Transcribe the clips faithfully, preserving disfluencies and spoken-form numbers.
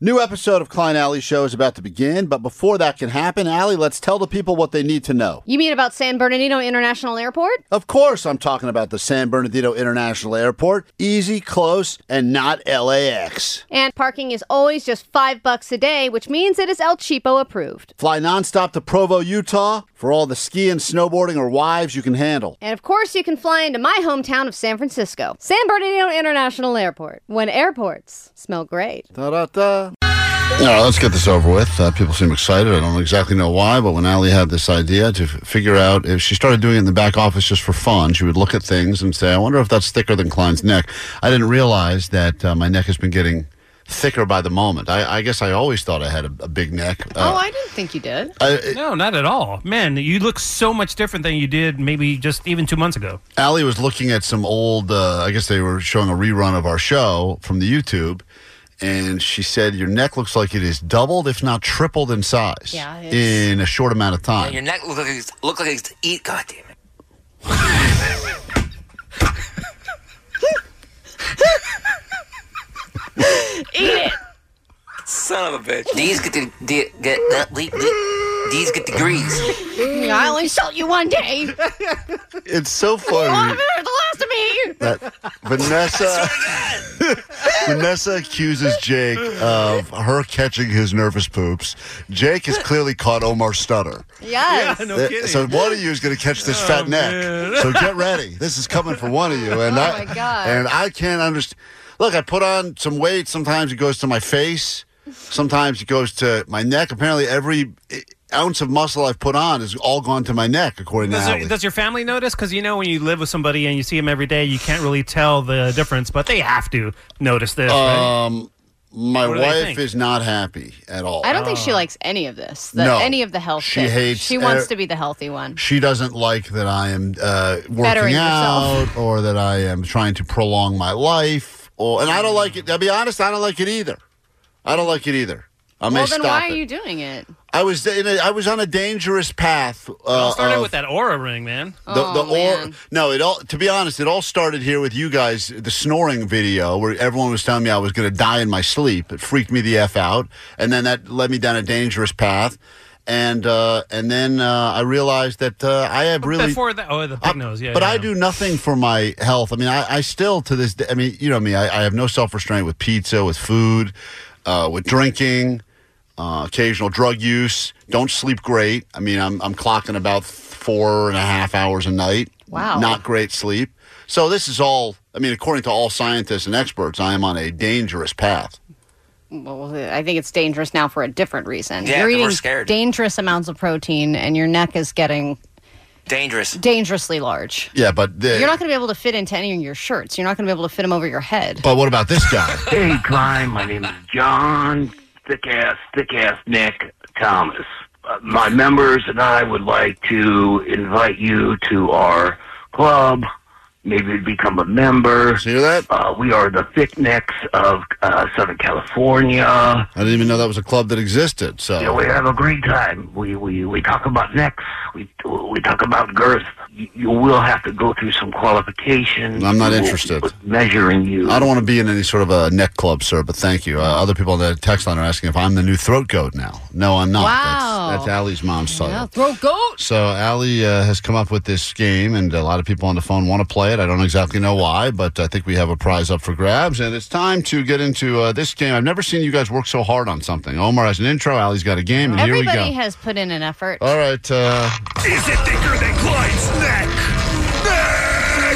New episode of Klein Alley Show is about to begin, but before that can happen, Allie, let's tell the people what they need to know. You mean about San Bernardino International Airport? Of course I'm talking about the San Bernardino International Airport. Easy, close, and not L A X. And parking is always just five bucks a day, which means it is El Cheapo approved. Fly nonstop to Provo, Utah, for all the skiing, snowboarding, or wives you can handle. And of course you can fly into my hometown of San Francisco. San Bernardino International Airport. When airports smell great. Da-da-da. All right, let's get this over with. Uh, people seem excited. I don't exactly know why, but when Allie had this idea to f- figure out if she started doing it in the back office just for fun, she would look at things and say, I wonder if that's thicker than Klein's neck. I didn't realize that uh, my neck has been getting thicker by the moment. I, I guess I always thought I had a, a big neck. Uh, oh, I didn't think you did. I, it, no, not at all. Man, you look so much different than you did maybe just even two months ago. Allie was looking at some old, uh, I guess they were showing a rerun of our show from the YouTube, and she said, your neck looks like it is doubled, if not tripled in size yeah, in a short amount of time. Yeah, your neck looks like it's, look like it's to eat, goddammit. Eat it! Son of a bitch. These get the, the get uh, le, le, these get the grease. I only sold you one day. It's so funny. Oh, the last of me. That Vanessa Vanessa accuses Jake of her catching his nervous poops. Jake has clearly caught Omar Stutter. Yes. Yeah, no Uh, kidding. So one of you is going to catch this fat neck. man. So get ready. This is coming for one of you. And Oh, I, my God. And I can't understand. Look, I put on some weight. Sometimes it goes to my face. Sometimes it goes to my neck. Apparently, every ounce of muscle I've put on has all gone to my neck, according to Does, Allie. it, does your family notice? Because you know when you live with somebody and you see them every day, you can't really tell the difference, but they have to notice this, right? Um, my What do they wife think? is not happy at all. I don't think she likes any of this. The, No. Any of the health She tips. hates She wants er- to be the healthy one. She doesn't like that I am uh, working Bettering out yourself. or that I am trying to prolong my life. Or, and I don't like it. I'll be honest, I don't like it either. I don't like it either. I may Well, then stop why it. are you doing it? I was in a, I was on a dangerous path. Uh, It all started of- with that aura ring, man. The, Oh, the or, man. no, it all. To be honest, it all started here with you guys. The snoring video where everyone was telling me I was going to die in my sleep. It freaked me the f out, and then that led me down a dangerous path. And uh, and then uh, I realized that uh, I have really Before that, oh, the pig nose, yeah. but yeah. I do nothing for my health. I mean, I, I still to this day. I mean, you know me. I, I have no self restraint with pizza, with food, uh, with drinking. Uh, occasional drug use. Don't sleep great. I mean, I'm I'm clocking about four and a half hours a night. Wow. Not great sleep. So this is all, I mean, according to all scientists and experts, I am on a dangerous path. Well, I think it's dangerous now for a different reason. Yeah, You're we're eating scared. dangerous amounts of protein, and your neck is getting Dangerous. dangerously large. Yeah, but the, You're not going to be able to fit into any of your shirts. You're not going to be able to fit them over your head. but what about this guy? Hey, Klein, my name is John Thick Ass, Thick Ass Nick Thomas. Uh, my members and I would like to invite you to our club, maybe become a member. See that? Uh, we are the Thick Necks of uh, Southern California. I didn't even know that was a club that existed. So You know, we have a great time. We, we, we talk about necks. We, we talk about girth. You, you will have to go through some qualifications. I'm not We will interested. be Measuring you. I don't want to be in any sort of a neck club, sir, but thank you. Uh, other people on the text line are asking if I'm the new throat goat now. No, I'm not. Wow. That's, that's Allie's mom's title. Yeah, throat goat. So Allie uh, has come up with this game, and a lot of people on the phone want to play it. I don't exactly know why, but I think we have a prize up for grabs, and it's time to get into uh, this game. I've never seen you guys work so hard on something. Omar has an intro, Allie's got a game, and Everybody here we go. has put in an effort. All right. Uh, Is it thicker than Klein's neck? Neck!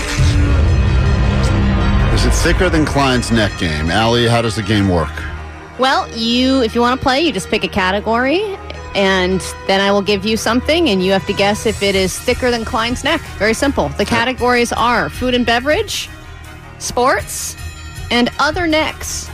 is it thicker than Klein's neck game? Allie, how does the game work? Well, you, if you want to play, you just pick a category, and then I will give you something, and you have to guess if it is thicker than Klein's neck. Very simple. The categories are food and beverage, sports, and other necks.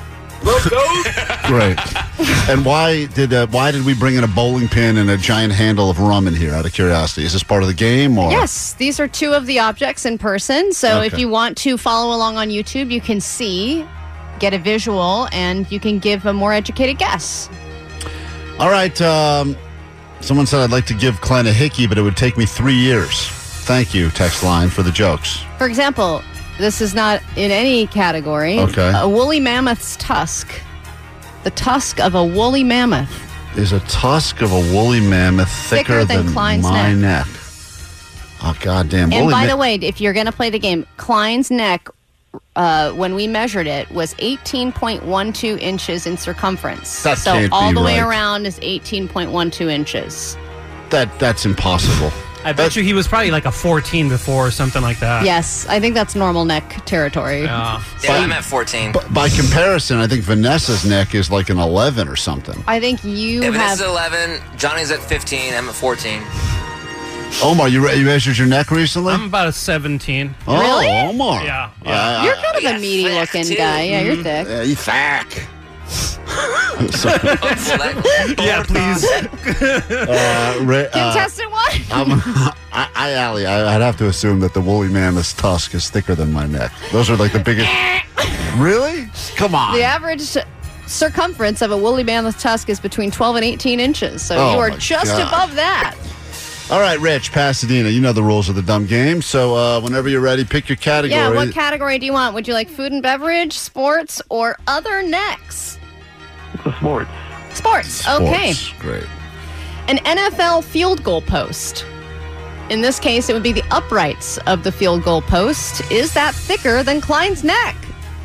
Great. And why did uh, why did we bring in a bowling pin and a giant handle of rum in here? Out of curiosity, is this part of the game or? Yes, these are two of the objects in person. So if Okay. you want to follow along on YouTube, you can see, get a visual, and you can give a more educated guess. All right. Um, someone said I'd like to give Glenn a hickey, but it would take me three years. Thank you, text line, for the jokes. For example, this is not in any category. Okay. A woolly mammoth's tusk The tusk of a woolly mammoth. Is a tusk of a woolly mammoth thicker, Thicker than than, Klein's my neck. neck? Oh, goddamn. And woolly by ma- the way, if you're going to play the game, Klein's neck, uh, when we measured it, was eighteen point one two inches in circumference. That so can't all be the way right. around is eighteen point one two inches. that That's impossible. I bet you he was probably like a fourteen before or something like that. Yes, I think that's normal neck territory. Yeah. Yeah, I'm at fourteen. B- by comparison, I think Vanessa's neck is like an eleven or something. I think you If have. it's eleven, Johnny's at fifteen, I'm at fourteen. Omar, you, re- you measured your neck recently? I'm about a seventeen. oh, Really? Omar. Yeah, Uh, yeah. You're kind of Yeah, a meaty thick, looking too. guy. Yeah, you're thick. Yeah, you thick. Oh, well, that- Yeah, please. Uh, Ra- uh, Contestant one. I'm, I, I, Allie, I, I'd have to assume that the woolly mammoth's tusk is thicker than my neck. Those are like the biggest. Really? Come on. The average circumference of a woolly mammoth tusk is between twelve and eighteen inches. So Oh, you are my just God. above that. All right, Rich, Pasadena, you know the rules of the dumb game. So uh, whenever you're ready, pick your category. Yeah, what category do you want? Would you like food and beverage, sports, or other necks? The sports. Sports. Okay. Sports. Great. An N F L field goal post. In this case, it would be the uprights of the field goal post. Is that thicker than Klein's neck?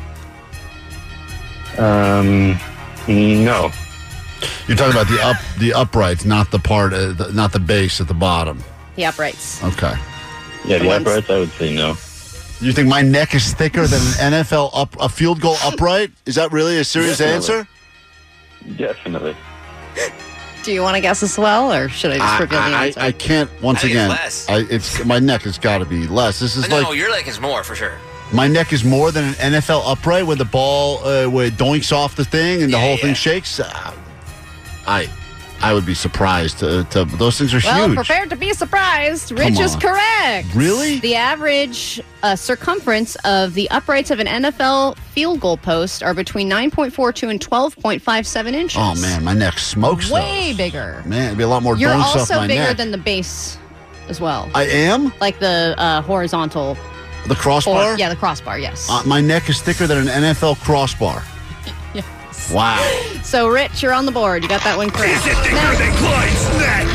Um, no. You're talking about the up, the uprights, not the part, uh, the, not the base at the bottom. The uprights. Okay. Yeah, The the ones- uprights, I would say no. You think my neck is thicker than an N F L up, a field goal upright? Is that really a serious Definitely. answer? Definitely. Do you want to guess as well, or should I just I, reveal the I, answer? I can't. Once I think again, it's less. I, it's my neck has got to be less. This is no, like your leg is more for sure. my neck is more than an N F L upright where the ball uh, where it doinks off the thing and the Yeah, whole thing yeah. shakes. Uh, I I would be surprised. To, to those things are Well, huge. prepared to be surprised. Rich Come is on. correct. Really? The average uh, circumference of the uprights of an N F L field goal post are between nine point four two and twelve point five seven inches. Oh man, my neck smokes. Way those. bigger. Man, it'd be a lot more You're doinks off also my bigger neck. than the base as well. I am like the uh, horizontal. the crossbar. Or, yeah, the crossbar, yes. Uh, my neck is thicker than an N F L crossbar. yes. Wow. So, Rich, you're on the board. You got that one correct. Is it thicker Now- than Klein's neck?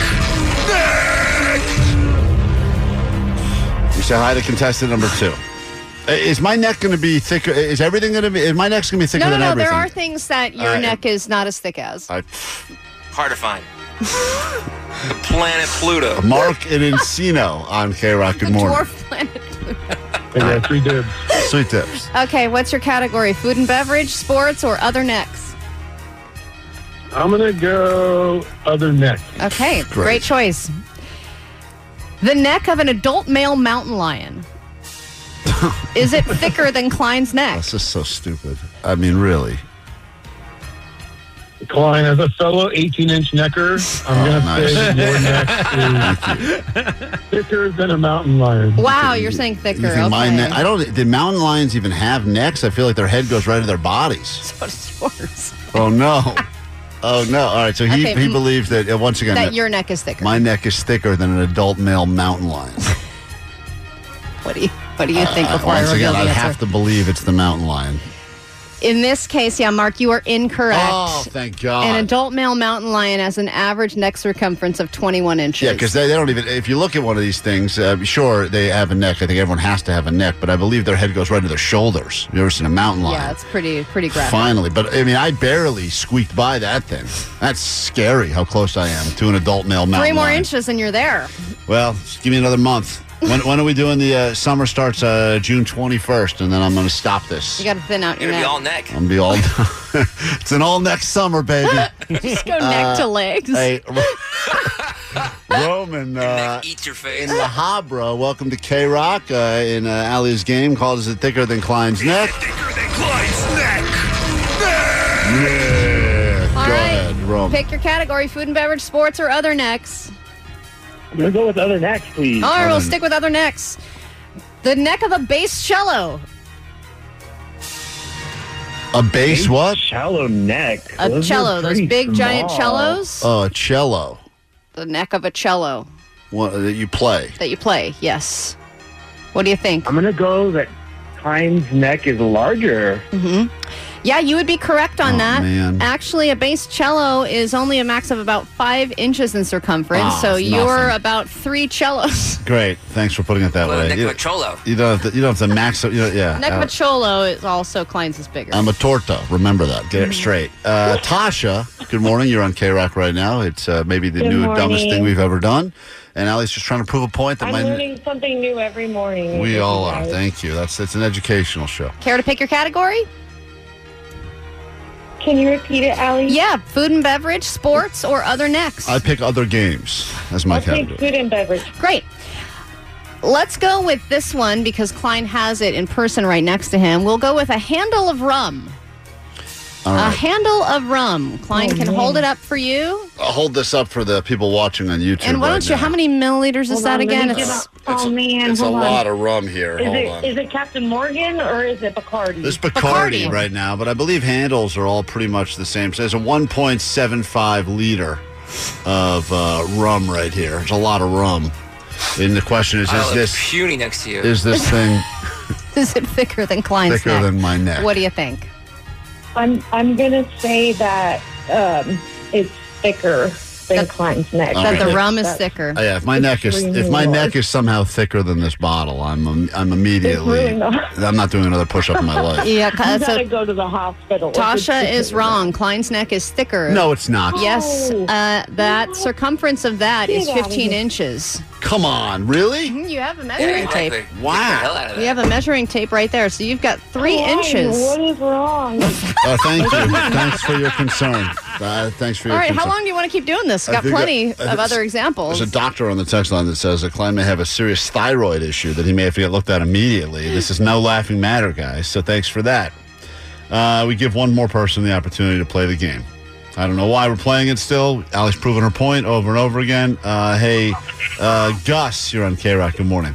Neck! You say hi to contestant number two. Uh, Is my neck going to be thicker? Is everything going to be? Is my neck's going to be thicker no, no, than no. everything? There are things that your Uh, neck is not as thick as. I, Hard to find. Planet Pluto. Mark and Encino on K-Rock. Good morning. Dwarf planet. I got three dibs. Sweet tips. Okay, what's your category? Food and beverage, sports, or other necks? I'm going to go other neck. Okay, Great. great choice. The neck of an adult male mountain lion. Is it thicker than Klein's neck? This is so stupid. I mean, really. Klein, as a fellow eighteen-inch necker, I'm Oh, going to nice. say that your neck is thicker than a mountain lion. Wow, you're saying You thicker. think Okay. my neck? I don't. Did mountain lions even have necks? I feel like their head goes right to their bodies. So does yours. Oh no. Oh no. All right. So he Okay, he m- believes that uh, once again That that your neck is thicker. my neck is thicker than an adult male mountain lion. What do you What do you think Uh, before I once reveal again, the I'd answer? have to believe it's the mountain lion. In this case, yeah, Mark, you are incorrect. Oh, thank God. An adult male mountain lion has an average neck circumference of twenty-one inches. Yeah, because they, they don't even. If you look at one of these things, uh, sure they have a neck. I think everyone has to have a neck, but I believe their head goes right to their shoulders. You ever seen a mountain lion? yeah, it's pretty pretty graphic. Finally, but I mean, I barely squeaked by that thing. That's scary. How close I am to an adult male mountain Three more lion. inches and you're there. Well, just give me another month. When, when are we doing the uh, summer starts? Uh, June twenty-first, and then I'm going to stop this. You got to thin out You're your gonna be neck. all neck. I'm gonna be all. It's an all next summer, baby. Just go neck to legs. Uh, Hey, Roman. Uh, Neck eats your face. in La Habra, welcome to K Rock. Uh, in uh, Ali's game called "Is It Thicker Than Klein's Is Neck?" it thicker than Klein's neck? Neck! Yeah. All Go right. ahead, Roman. Pick your category: food and beverage, sports, or other necks. I'm going to go with other necks, please. All right, we'll Other- stick with other necks. The neck of a bass cello. A bass what? Shallow neck. A Those are cello, those pretty big giant small. cellos. Oh, a cello. The neck of a cello What, that you play? that you play. Yes. What do you think? I'm going to go that Klein's neck is larger. hmm Yeah, you would be correct on Oh, that. man. Actually, a bass cello is only a max of about five inches in circumference, Ah, so it's you're nothing. about three cellos. Great. Thanks for putting it that Well, way. Nick You, Macholo. you don't have to, you don't have to max it. You know, yeah. Neck Uh, of a cholo is also Klein's is bigger. I'm a torta. Remember that. Get Mm-hmm. it straight. Uh, Tasha, good morning. You're on K-Rock right now. It's uh, maybe the Good new morning. dumbest thing we've ever done. And Allie's just trying to prove a point that I'm my learning something new every morning. with we you all are. guys. Thank you. That's it's an educational show. Care to pick your category? Can you repeat it, Allie? Yeah, food and beverage, sports, or other necks. I pick other games as my I'll take category. food and beverage. Great. Let's go with this one because Klein has it in person right next to him. We'll go with a handle of rum. All A right. handle of rum. Klein Oh, can man. hold it up for you. I'll hold this up for the people watching on YouTube. And why right don't you, now. how many milliliters is Hold that on, let me again? get It's, up. Oh, man. It's a hold on. lot of rum here. Is Hold it, on. is it Captain Morgan or is it Bacardi? This Bacardi, Bacardi. right now, but I believe handles are all pretty much the same. So there's a one point seven five liter of uh, rum right here. It's a lot of rum. And the question is, I is look this puny next to you. is this thing is it thicker than Klein's thicker neck? than my neck? What do you think? I'm I'm gonna say that um, it's thicker than That- Klein's neck. All That right. the rum is That- thicker. Oh, yeah, if my neck is if my neck is somehow thicker than this bottle, I'm I'm It's immediately really not. I'm not doing another push up in my life. Yeah, You uh, gotta so go to the hospital. if Tasha it's- is wrong. Klein's neck is thicker. No, it's not. Yes, Oh. uh, that circumference of that is Get outta fifteen here. inches. Come on, really? You have a yeah, measuring exactly. tape. Get the Wow. hell out of We that. have a measuring tape right there. So you've got three Klein, inches. What is wrong? Uh, thank you. Thanks for your concern. Uh, thanks for your All right, concern. how long do you want to keep doing this? I Got think plenty I- I of think other s- examples. There's a doctor on the text line that says that Klein may have a serious thyroid issue that he may have to get looked at immediately. This is no laughing matter, guys. So thanks for that. Uh, we give one more person the opportunity to play the game. I don't know why we're playing it still. Allie's proving her point over and over again. Uh, hey, uh, Gus, you're on K-Rock. Good morning.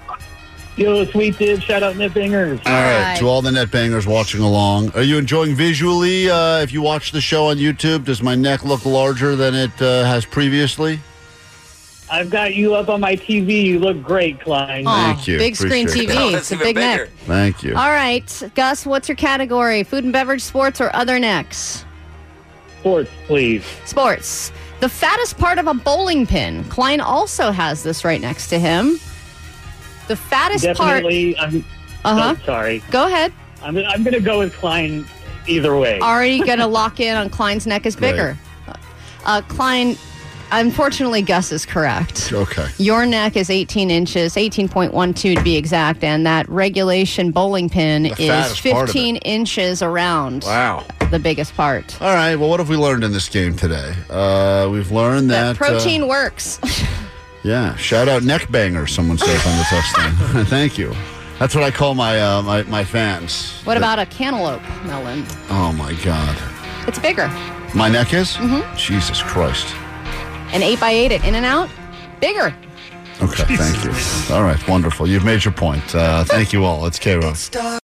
Yo, sweet dude, shout out Nitbangers. All right, right. to all the net bangers watching along, are you enjoying visually? Uh, if you watch the show on YouTube, does my neck look larger than it uh, has previously? I've got you up on my T V. You look great, Klein. Aw, Thank you. Big screen Appreciate T V. Oh, It's that's a even big bigger. neck. Thank you. All right, Gus, what's your category? Food and beverage, sports, or other necks? Sports, please. Sports. The fattest part of a bowling pin. Klein also has this right next to him. The fattest Definitely. I'm part. Uh huh. oh, sorry. Go ahead. I'm, I'm going to go with Klein either way. Already going to lock in on Klein's neck is bigger. Uh, Klein, unfortunately, Gus is correct. Okay. Your neck is eighteen inches, eighteen point one two to be exact, and that regulation bowling pin The is fattest part of it. fifteen inches around. Wow. The biggest part. All right. Well, what have we learned in this game today? Uh, we've learned That that, protein uh, works. yeah. Shout out neck banger. Someone says on the text line. Thank you. That's what I call my uh, my my fans. What about a cantaloupe melon? Oh my God. It's bigger. My neck is. Mm-hmm. Jesus Christ. An eight by eight at In-N-Out? Bigger. Okay. Thank you. All right. Wonderful. You've made your point. Uh, thank you all. It's K-Rock.